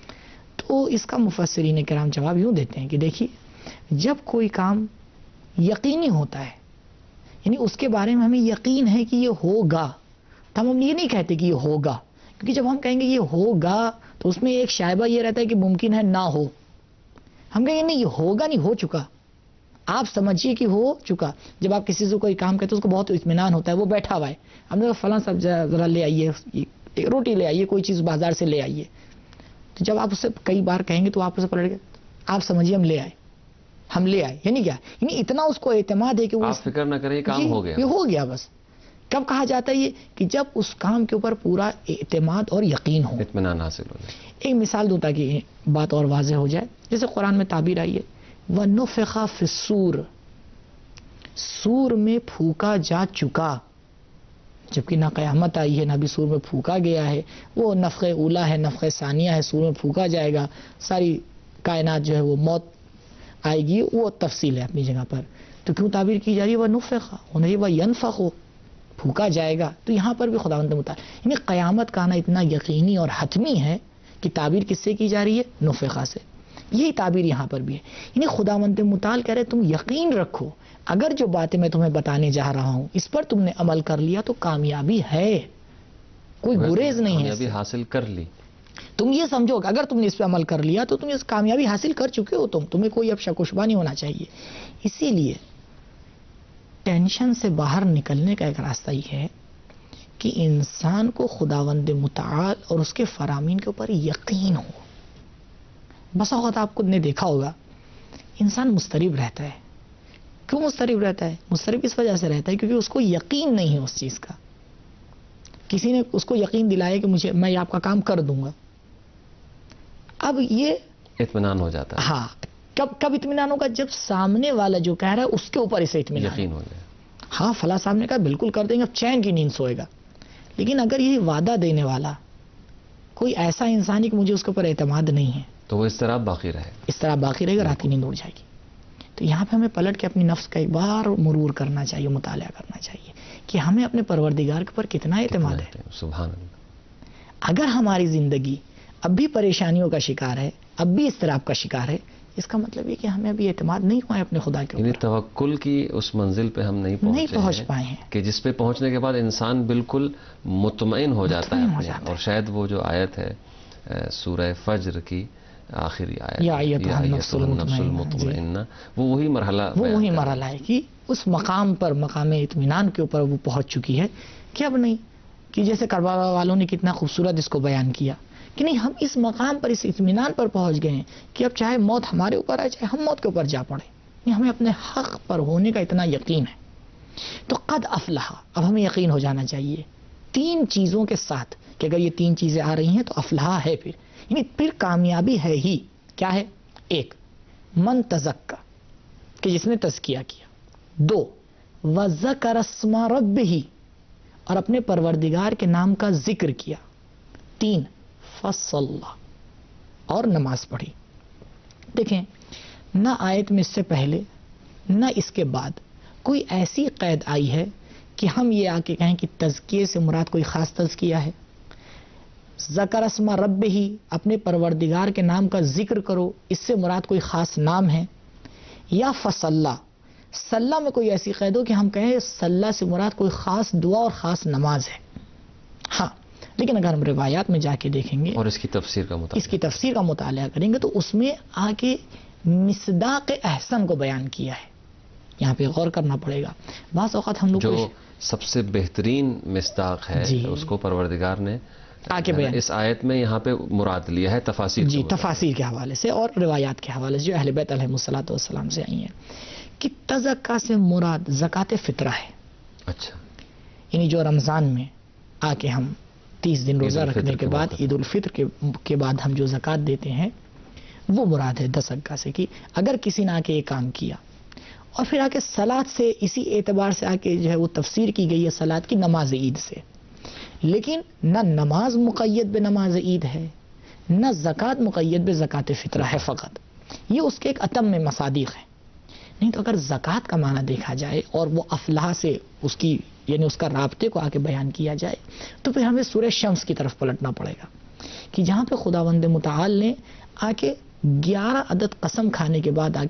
S4: تو اس کا مفسرین کرام جواب یوں دیتے ہیں کہ دیکھیے جب کوئی کام یقینی ہوتا ہے، یعنی اس کے بارے میں ہمیں یقین ہے کہ یہ ہوگا، تو ہم یہ نہیں کہتے کہ یہ ہوگا، کیونکہ جب ہم کہیں گے یہ ہوگا تو اس میں ایک شائبہ یہ رہتا ہے کہ ممکن ہے نہ ہو۔ ہم کہیں گے نہیں یہ ہوگا، نہیں ہو چکا، آپ سمجھیے کہ ہو چکا۔ جب آپ کسی سے کوئی کام کرتے ہیں اس کو بہت اطمینان ہوتا ہے، وہ بیٹھا ہوا ہے، ہم نے کہا فلاں صاحب ذرا لے آئیے روٹی لے آئیے، کوئی چیز بازار سے لے آئیے، تو جب آپ اسے کئی بار کہیں گے تو آپ اسے پلٹ گئے، آپ سمجھیے ہم لے آئے، یعنی کیا؟ یعنی اتنا اس کو اعتماد ہے کہ وہ
S1: آپ فکر نہ کریں، کام ہو گیا،
S4: یہ ہو گیا بس۔ کب کہا جاتا ہے یہ؟ کہ جب اس کام کے اوپر پورا اعتماد اور یقین ہو،
S1: اطمینان حاصل ہو جائے۔
S4: ایک مثال دوں تاکہ بات اور واضح ہو جائے، جیسے قرآن میں تعبیر آئی ہے وَنُفِخَ فِي الصُّورِ، سور میں پھونکا جا چکا، جبکہ نہ قیامت آئی ہے نہ بھی سور میں پھونکا گیا ہے، وہ نفخ اولا ہے، نفخ ثانیہ ہے، سور میں پھونکا جائے گا، ساری کائنات جو ہے وہ موت آئے گی، وہ تفصیل ہے اپنی جگہ پر۔ تو کیوں تعبیر کی جا رہی ہے وَنُفِخَ، انہیں وَيَنفَخُ، پھونکا جائے گا؟ تو یہاں پر بھی خداوند متعال یعنی قیامت کا آنا اتنا یقینی اور حتمی ہے کہ تعبیر کس سے کی جا رہی ہے؟ نفخہ سے۔ یہی تعبیر یہاں پر بھی ہے، یعنی خداوند متعال کہہ رہے تم یقین رکھو، اگر جو باتیں میں تمہیں بتانے جا رہا ہوں اس پر تم نے عمل کر لیا تو کامیابی ہے، کوئی گریز نہیں ہے،
S1: کامیابی حاصل کر لی۔
S4: تم یہ سمجھو کہ اگر تم نے اس پہ عمل کر لیا تو تم اس کامیابی حاصل کر چکے ہو، تمہیں کوئی اب شک و شبہ نہیں ہونا چاہیے۔ اسی لیے ٹینشن سے باہر نکلنے کا ایک راستہ یہ ہے کہ انسان کو خداوند متعال اور اس کے فرامین کے اوپر یقین ہو۔ بس اوقات آپ کو نے دیکھا ہوگا انسان مضطرب رہتا ہے، کیوں مضطرب رہتا ہے؟ مضطرب اس وجہ سے رہتا ہے کیونکہ اس کو یقین نہیں ہے اس چیز کا، کسی نے اس کو یقین دلایا کہ میں آپ کا کام کر دوں گا، اب یہ
S1: اطمینان ہو جاتا ہے۔
S4: ہاں، کب اطمینان ہوگا؟ جب سامنے والا جو کہہ رہا ہے اس کے اوپر اسے اطمینان
S1: یقین ہو جائے۔
S4: ہاں فلاں صاحب نے کہا بالکل کر دیں گے، اب چین کی نیند سوئے گا۔ لیکن اگر یہ وعدہ دینے والا کوئی ایسا انسان ہے کہ مجھے اس کے اوپر اعتماد نہیں ہے،
S1: تو وہ اس طرح باقی رہے،
S4: اس طرح باقی رہے گا، رات کی نیند اڑ جائے گی۔ تو یہاں پہ ہمیں پلٹ کے اپنی نفس کا ایک بار مرور کرنا چاہیے، مطالعہ کرنا چاہیے کہ ہمیں اپنے پروردگار کے اوپر کتنا اعتماد ہے۔
S1: سبحان اللہ۔
S4: اگر ہماری زندگی اب بھی پریشانیوں کا شکار ہے، اب بھی اضطراب کا شکار ہے، اس کا مطلب یہ کہ ہمیں ابھی اعتماد نہیں ہوا ہے اپنے خدا کے
S1: یعنی
S4: اوپر،
S1: توکل کی اس منزل پہ ہم نہیں
S4: پہنچ پائے ہیں
S1: کہ جس پہ پہنچنے کے بعد انسان بالکل مطمئن ہو جاتا ہے اپنے آپ. اور شاید وہ جو آیت ہے سورہ فجر کی آخری آیت،
S4: یا ایتھا النفس
S1: المطمئنہ، وہ وہی مرحلہ
S4: ہے کہ اس مقام پر، مقام اطمینان کے اوپر وہ پہنچ چکی ہے کہ اب نہیں، کہ جیسے کربلا والوں نے کتنا خوبصورت اس کو بیان کیا کہ نہیں، ہم اس مقام پر، اس اطمینان پر پہنچ گئے ہیں کہ اب چاہے موت ہمارے اوپر آئے، چاہے ہم موت کے اوپر جا پڑے، نہیں، ہمیں اپنے حق پر ہونے کا اتنا یقین ہے. تو قد افلح، اب ہمیں یقین ہو جانا چاہیے 3 چیزوں کے ساتھ کہ اگر یہ 3 چیزیں آ رہی ہیں تو افلاح ہے، پھر کامیابی ہے ہی. کیا ہے؟ 1 من تزکا، کہ جس نے تزکیہ کیا. 2 وذکر اسم ربہ، اور اپنے پروردگار کے نام کا ذکر کیا. 3 فصلی، اور نماز پڑھی. دیکھیں، نہ آیت میں اس سے پہلے نہ اس کے بعد کوئی ایسی قید آئی ہے کہ ہم یہ آ کے کہیں کہ تزکیے سے مراد کوئی خاص تزکیہ ہے. ذکر اسم رب ہی، اپنے پروردگار کے نام کا ذکر کرو، اس سے مراد کوئی خاص نام ہے. یا فصلہ، صلہ میں کوئی ایسی قید ہو کہ ہم کہیں صلہ سے مراد کوئی خاص دعا اور خاص نماز ہے. ہاں، لیکن اگر ہم روایات میں جا کے دیکھیں گے
S1: اور اس کی تفسیر کا
S4: مطالعہ کریں گے تو اس میں آگے مصداق احسن کو بیان کیا ہے. یہاں پہ غور کرنا پڑے گا. بعض اوقات ہم لوگ
S1: جو سب سے بہترین مصداق ہے اس کو پروردگار نے اس آیت میں یہاں پہ مراد لیا ہے تفاسیر
S4: تفاسیر کے حوالے سے اور روایات کے حوالے سے جو اہل بیت علیہم الصلوۃ والسلام سے آئی ہیں کہ تزکا سے مراد زکوٰۃ فطرہ ہے.
S1: اچھا،
S4: یعنی جو رمضان میں آ کے ہم 30 دن روزہ رکھنے کے بعد عید الفطر کے بعد ہم جو زکوٰۃ دیتے ہیں وہ مراد ہے تزکا سے. کہ اگر کسی نے آ کے یہ کام کیا اور پھر آ کے صلاۃ سے، اسی اعتبار سے آ کے جو ہے وہ تفسیر کی گئی ہے صلاۃ کی نماز عید سے، لیکن نہ نماز مقید بے نماز عید ہے، نہ زکوٰۃ مقید بے زکوٰۃ فطرہ ہے فقط. یہ اس کے ایک اتم میں مصادیق ہیں. نہیں تو اگر زکوٰۃ کا معنی دیکھا جائے اور وہ افلاح سے اس کی، یعنی اس کا رابطے کو آ کے بیان کیا جائے تو پھر ہمیں سورہ شمس کی طرف پلٹنا پڑے گا کہ جہاں پہ خداوند متعال نے آ کے 11 عدد قسم کھانے کے بعد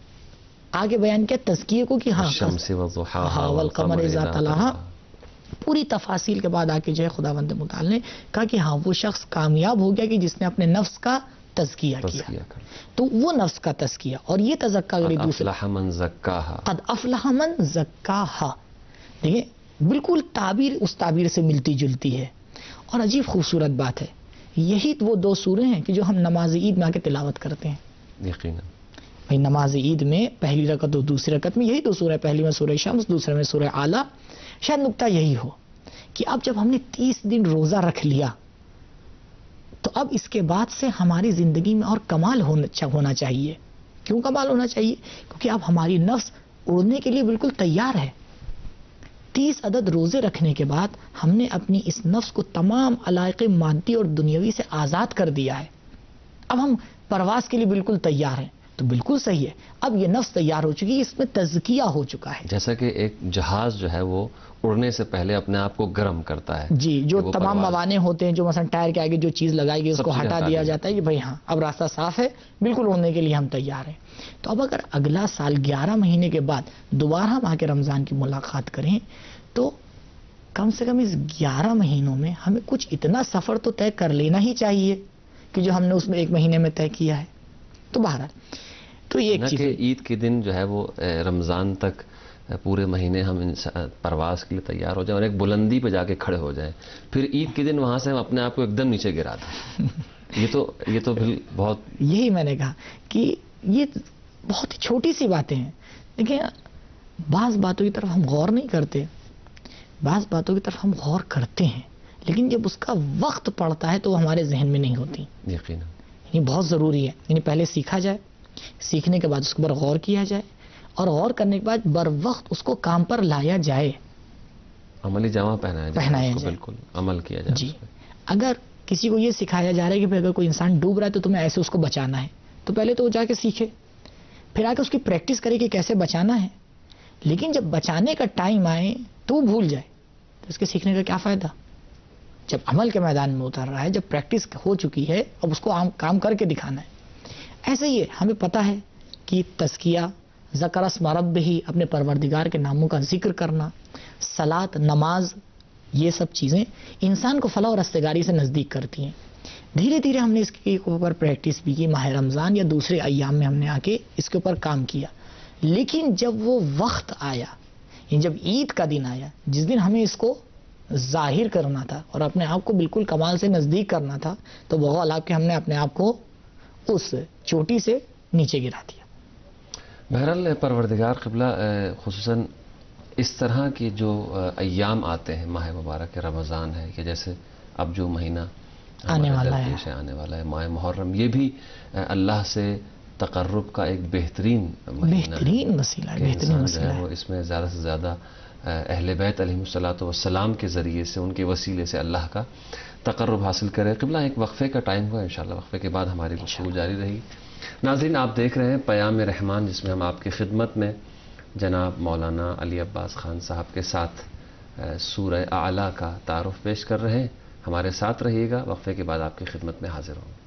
S4: آگے بیان کیا تزکیے کو کہ ہاں
S1: الشمس وضحاہا
S4: والقمر اذا تلاہا، پوری تفاصیل کے بعد آ کے جو ہے خداوند متعال نے کہا کہ ہاں وہ شخص کامیاب ہو گیا کہ جس نے اپنے نفس کا تزکیہ کیا. تو وہ نفس کا تزکیہ اور یہ تزکیہ اگر دوسرا
S1: افلح من زکاہا،
S4: قد افلح من زکاہا، دیکھیں بالکل تعبیر اس تعبیر سے ملتی جلتی ہے. اور عجیب خوبصورت بات ہے، یہی وہ 2 سورے ہیں کہ جو ہم نماز عید میں آ کے تلاوت کرتے ہیں.
S1: یقیناً
S4: بھائی نماز عید میں پہلی رکعت اور دوسری رکعت میں یہی 2 سورے، پہلی میں سورہ شمس، دوسرے میں سورہ اعلیٰ. شاید نکتہ یہی ہو کہ اب جب ہم نے 30 دن روزہ رکھ لیا تو اب اس کے بعد سے ہماری زندگی میں اور کمال ہونا چاہیے. کیوں کمال ہونا چاہیے؟ کیونکہ اب ہماری نفس اڑنے کے لیے بالکل تیار ہے. 30 عدد روزے رکھنے کے بعد ہم نے اپنی اس نفس کو تمام علائق مادی اور دنیاوی سے آزاد کر دیا ہے. اب ہم پرواز کے لیے بالکل تیار ہیں. تو بالکل صحیح ہے، اب یہ نفس تیار ہو چکی ہے، اس میں تزکیہ ہو چکا ہے.
S1: جیسا کہ ایک جہاز جو ہے وہ اڑنے سے پہلے اپنے آپ کو گرم کرتا ہے.
S4: جی، جو تمام موانع ہوتے ہیں، جو مثلا ٹائر کے آگے جو چیز لگائی گئی اس کو ہٹا دیا جاتا ہے کہ بھائی ہاں اب راستہ صاف ہے، بالکل اڑنے کے لیے ہم تیار ہیں. تو اب اگر اگلا سال 11 مہینے کے بعد دوبارہ ہم آ کے رمضان کی ملاقات کریں تو کم سے کم اس 11 مہینوں میں ہمیں کچھ اتنا سفر تو طے کر لینا ہی چاہیے کہ جو ہم نے اس میں 1 مہینے میں طے کیا ہے. تو بہرحال تو یہ ایک چیز،
S1: عید کے دن جو ہے وہ رمضان تک پورے مہینے ہم پرواز کے لیے تیار ہو جائیں اور ایک بلندی پہ جا کے کھڑے ہو جائیں، پھر عید کے دن وہاں سے ہم اپنے آپ کو ایک دم نیچے گرا دیں. یہ تو پھر بہت،
S4: یہی میں نے کہا کہ یہ بہت ہی چھوٹی سی باتیں ہیں. دیکھیں بعض باتوں کی طرف ہم غور نہیں کرتے، بعض باتوں کی طرف ہم غور کرتے ہیں، لیکن جب اس کا وقت پڑتا ہے تو وہ ہمارے ذہن میں نہیں ہوتی.
S1: یقیناً
S4: یہ بہت ضروری ہے. یعنی پہلے سیکھا جائے، سیکھنے کے بعد اس کے اوپر غور کیا جائے اور غور کرنے کے بعد بر وقت اس کو کام پر لایا جائے،
S1: عملی جامہ پہنایا جائے، بالکل عمل کیا جائے.
S4: جی، اگر کسی کو یہ سکھایا جا رہا ہے کہ اگر کوئی انسان ڈوب رہا ہے تو تمہیں ایسے اس کو بچانا ہے، تو پہلے تو وہ جا کے سیکھے، پھر آ کے اس کی پریکٹس کرے کہ کیسے بچانا ہے. لیکن جب بچانے کا ٹائم آئے تو وہ بھول جائے تو اس کے سیکھنے کا کیا فائدہ؟ جب عمل کے میدان میں اتر رہا ہے، جب پریکٹس ہو چکی ہے، اب اس کو کام کر کے دکھانا ہے۔ ایسے ہی ہمیں پتہ ہے کہ تزکیہ، ذکر اسم ربہ، اپنے پروردگار کے ناموں کا ذکر کرنا، صلاۃ، نماز، یہ سب چیزیں انسان کو فلاح و رستگاری سے نزدیک کرتی ہیں۔ دھیرے دھیرے ہم نے اس کے اوپر پریکٹس بھی کی، ماہ رمضان یا دوسرے ایام میں ہم نے آ کے اس کے اوپر کام کیا، لیکن جب وہ وقت آیا، جب عید کا دن آیا، جس دن ہمیں اس کو ظاہر کرنا تھا اور اپنے آپ کو بالکل کمال سے نزدیک کرنا تھا، تو بغول آپ کے ہم نے اپنے آپ کو اس چوٹی سے نیچے گرا دیا۔
S1: بہرحال پروردگار قبلہ خصوصاً اس طرح کی جو ایام آتے ہیں، ماہ مبارک رمضان ہے، کہ جیسے اب جو مہینہ
S4: آنے والا
S1: ہے ماہ محرم، یہ بھی اللہ سے تقرب کا ایک بہترین
S4: وسیلہ ہے، بہترین وسیلہ ہے۔
S1: وہ اس میں زیادہ سے زیادہ اہل بیت علیہم الصلوۃ والسلام کے ذریعے سے، ان کے وسیلے سے اللہ کا تقرب حاصل کرے۔ قبلہ ایک وقفے کا ٹائم ہوا، انشاءاللہ وقفے کے بعد ہماری گفتگو جاری رہی۔ ناظرین، آپ دیکھ رہے ہیں پیام رحمان، جس میں ہم آپ کی خدمت میں جناب مولانا علی عباس خان صاحب کے ساتھ سورہ اعلیٰ کا تعارف پیش کر رہے ہیں۔ ہمارے ساتھ رہیے گا، وقفے کے بعد آپ کی خدمت میں حاضر ہوں گے۔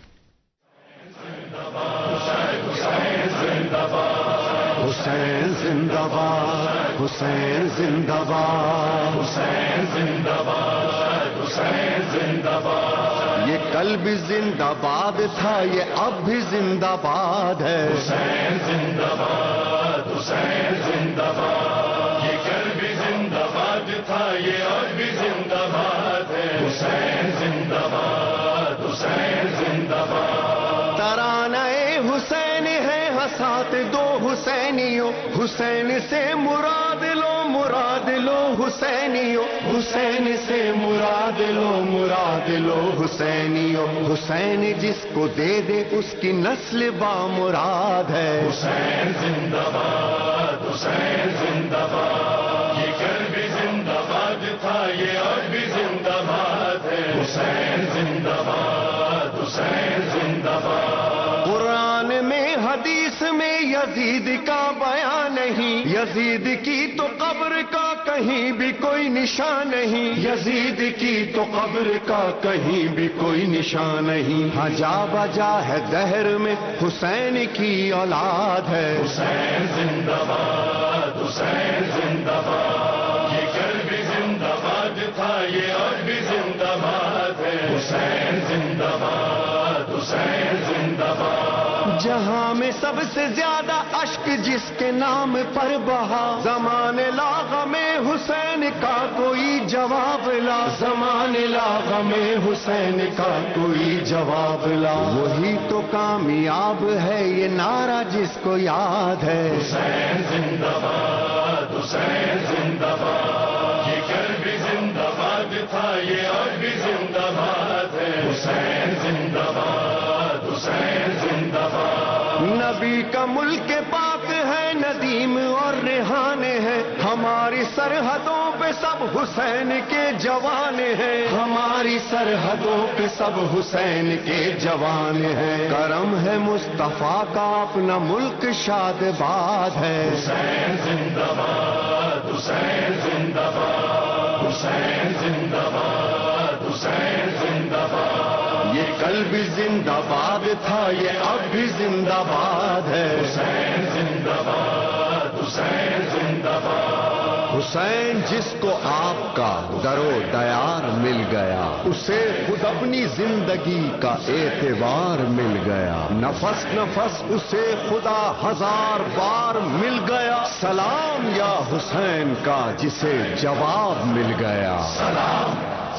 S6: حسین زندہ باد، حسین زندہ باد، حسین زندہ باد، حسین زندہ باد۔ یہ کل بھی زندہ باد تھا، یہ اب بھی زندہ باد ہے۔ حسین زندہ باد، حسین زندہ باد۔ یہ کل بھی زندہ باد تھا، یہ اب بھی زندہ باد ہے۔ حسین زندہ باد، حسین زندہ باد۔ ترانہ حسین ہے ہسات دو حسینیوں، حسین سے مراد لو، مراد لو حسینیوں، حسین سے مراد لو، مراد لو حسینیوں۔ حسین جس کو دے دے اس کی نسل بامراد ہے۔ حسین زندہ باد، حسین زندہ باد۔ یہ کل بھی زندہ باد تھا، یہ اب بھی زندہ باد ہے۔ حسین زندہ باد، حسین زندہ باد۔ قرآن میں حدیث میں یزید کا بیان نہیں، یزید کی تو قبر کا کہیں بھی کوئی نشان نہیں، یزید کی تو قبر کا کہیں بھی کوئی نشان نہیں۔ ہاں جا بجا ہے دہر میں حسین کی اولاد ہے۔ حسین زندہ باد، حسین زندہ باد۔ یہ کل بھی زندہ باد تھا، یہ اب بھی زندہ باد ہے۔ حسین زندہ باد، حسین زندہ باد۔ جہاں میں سب سے زیادہ اشک جس کے نام پر بہا، زمان لاغ میں حسین کا کوئی جواب لا، زمان لاغ میں حسین کا کوئی جواب لا۔ وہی تو کامیاب ہے یہ نعرہ جس کو یاد ہے۔ حسین زندہ باد، حسین زندہ باد۔ یہ کل بھی زندہ باد تھا، یہ اب بھی زندہ باد ہے۔ حسین زندہ باد، حسین زندہ باد۔ نبی کا ملک پاک ہے، ندیم اور ریحان ہے، ہماری سرحدوں پہ سب حسین کے جوان ہیں، ہماری سرحدوں پہ سب حسین کے جوان ہیں۔ کرم ہے مصطفیٰ کا، اپنا ملک شاد باد ہے۔ حسین زندہ باد، حسین زندہ باد۔ حسین زندہ باد، حسین زندہ باد۔ یہ کل بھی زندہ باد تھا، یہ اب بھی زندہ باد ہے۔ حسین زندہ باد، حسین زندہ باد۔ حسین جس کو آپ کا در و دیار مل گیا، اسے خود اپنی زندگی کا اعتبار مل گیا، نفس نفس اسے خدا ہزار بار مل گیا۔ سلام یا حسین کا جسے جواب مل گیا۔ سلام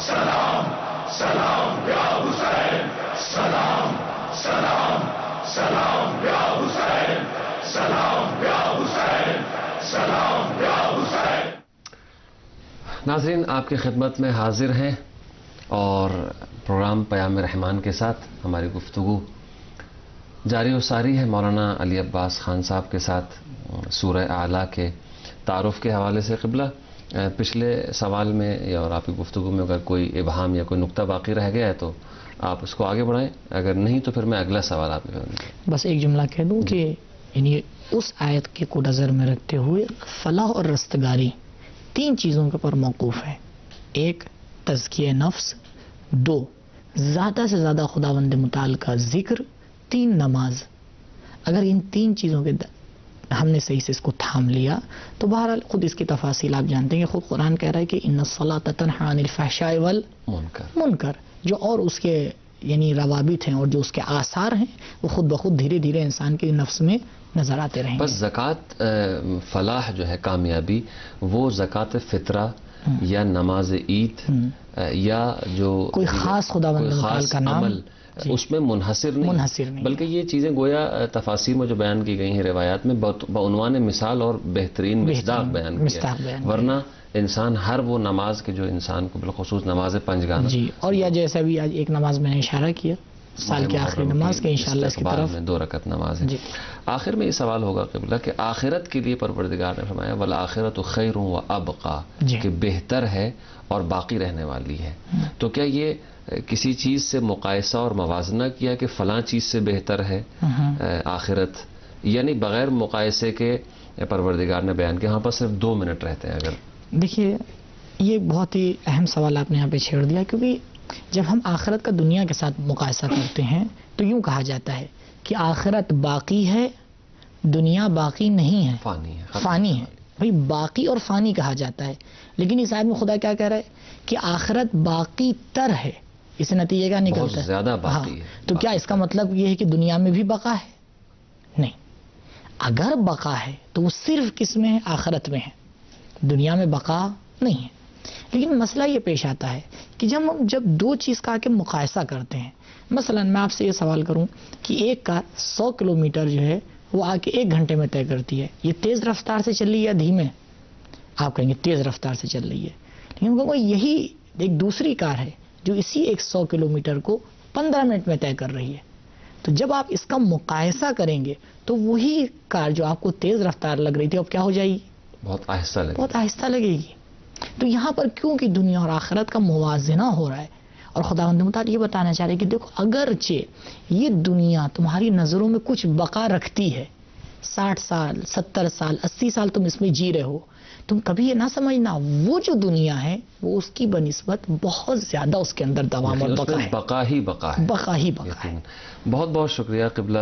S6: سلام سلام یا حسین، سلام سلام سلام یا حسین، سلام یا حسین، سلام یا حسین۔
S1: ناظرین، آپ کی خدمت میں حاضر ہیں اور پروگرام پیام رحمان کے ساتھ ہماری گفتگو جاری و ساری ہے مولانا علی عباس خان صاحب کے ساتھ سورہ اعلیٰ کے تعارف کے حوالے سے۔ قبلہ پچھلے سوال میں اور آپ کی گفتگو میں اگر کوئی ابہام یا کوئی نقطہ باقی رہ گیا ہے تو آپ اس کو آگے بڑھائیں، اگر نہیں تو پھر میں اگلا سوال آپ کے
S4: بس ایک جملہ کہہ دوں کہ یعنی اس آیت کے کو نظر میں رکھتے ہوئے فلاح اور رستگاری تین چیزوں کے پر موقوف ہے۔ ایک تزکیہ نفس، 2 زیادہ سے زیادہ خداوند متعال کا ذکر، 3 نماز. اگر ان 3 چیزوں کے ہم نے صحیح سے اس کو تھام لیا تو بہرحال خود اس کی تفاصیل آپ جانتے ہیں کہ خود قرآن کہہ رہا ہے کہ ان الصلاۃ تنہی عن الفحشاء والمنکر، جو اور اس کے یعنی روابط ہیں اور جو اس کے آثار ہیں وہ خود بخود دھیرے دھیرے انسان کے نفس میں نظر آتے رہیں گے.
S1: بس زکوٰۃ فلاح جو ہے کامیابی وہ زکوٰۃ فطرہ یا نماز عید یا جو
S4: کوئی خاص خداوند متعال کا نام
S1: عمل اس میں منحصر نہیں، بلکہ یہ چیزیں گویا تفاسیر میں جو بیان کی گئی ہیں روایات میں بعنوان مثال اور بہترین مصداق بیان کیا ہے. ورنہ انسان ہر وہ نماز کے جو انسان کو بالخصوص نماز پنجگانہ
S4: جی، اور یا جیسا بھی آج ایک نماز میں نے اشارہ کیا سال کی آخری نماز کے انشاءاللہ اس کی طرف
S1: میں 2 رکعت نماز ہے. آخر میں یہ سوال ہوگا قبلہ کہ آخرت کے لیے پروردگار نے فرمایا والآخرۃ خیر و ابقا، کہ بہتر ہے اور باقی رہنے والی ہے. تو کیا یہ کسی چیز سے مقایسہ اور موازنہ کیا کہ فلاں چیز سے بہتر ہے آخرت، یعنی بغیر مقایسے کے پروردگار نے بیان کیا؟ ہاں پر صرف 2 منٹ رہتے ہیں. اگر
S4: دیکھیے یہ بہت ہی اہم سوال آپ نے یہاں پہ چھیڑ دیا، کیونکہ جب ہم آخرت کا دنیا کے ساتھ مقایسہ کرتے ہیں تو یوں کہا جاتا ہے کہ آخرت باقی ہے، دنیا باقی نہیں ہے، فانی ہے. بھئی باقی اور فانی کہا جاتا ہے، لیکن اس آیت میں خدا کیا کہہ رہا ہے کہ آخرت باقی تر ہے. اس نتیجے کا نکلتا ہے
S1: بہت زیادہ باقی ہے.
S4: تو کیا اس کا مطلب یہ ہے کہ دنیا میں بھی بقا ہے؟ نہیں. اگر بقا ہے تو وہ صرف کس میں ہے؟ آخرت میں ہے، دنیا میں بقا نہیں ہے. لیکن مسئلہ یہ پیش آتا ہے کہ جب 2 چیز کا کے مقایسہ کرتے ہیں، مثلا میں آپ سے یہ سوال کروں کہ ایک کار 100 کلومیٹر جو ہے وہ آ کے 1 گھنٹے میں طے کرتی ہے، یہ تیز رفتار سے چل رہی ہے یا دھیمے؟ آپ کہیں گے تیز رفتار سے چل رہی ہے. لیکن وہ یہی ایک دوسری کار ہے جو اسی 100 کلومیٹر کو 15 منٹ میں طے کر رہی ہے. تو جب آپ اس کا مقایسہ کریں گے تو وہی کار جو آپ کو تیز رفتار لگ رہی تھی اب کیا ہو جائے گی؟
S1: بہت آہستہ
S4: لگے گی. تو یہاں پر کیوں کہ دنیا اور آخرت کا موازنہ ہو رہا ہے، اور خداوند متعال یہ بتانا چاہ رہے کہ دیکھو اگرچہ یہ دنیا تمہاری نظروں میں کچھ بقا رکھتی ہے، 60 سال 70 سال 80 سال تم اس میں جی رہے ہو، تم کبھی یہ نہ سمجھنا وہ جو دنیا ہے وہ اس کی بنسبت بہت زیادہ اس کے اندر دوام اور بقا ہے،
S1: بقا ہی بقا ہے. بہت بہت شکریہ قبلہ.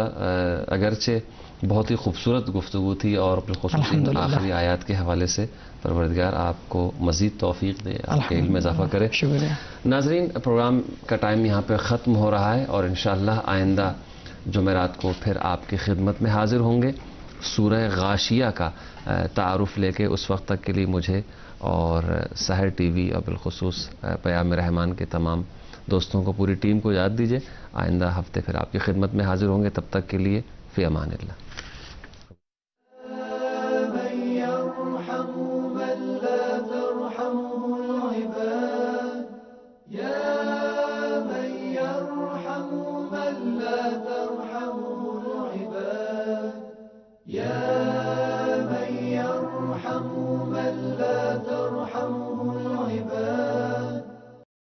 S1: اگرچہ بہت ہی خوبصورت گفتگو تھی اور بالخصوص آخری آیات کے حوالے سے پروردگار آپ کو مزید توفیق دے، آپ کے علم میں اضافہ کرے.
S4: شکریہ.
S1: ناظرین پروگرام کا ٹائم یہاں پہ ختم ہو رہا ہے اور انشاءاللہ آئندہ جمعرات کو پھر آپ کی خدمت میں حاضر ہوں گے سورہ غاشیہ کا تعارف لے کے. اس وقت تک کے لیے مجھے اور سحر ٹی وی اور بالخصوص پیام رحمان کے تمام دوستوں کو، پوری ٹیم کو یاد دیجیے. آئندہ ہفتے پھر آپ کی خدمت میں حاضر ہوں گے. تب تک کے لیے فی امان اللہ.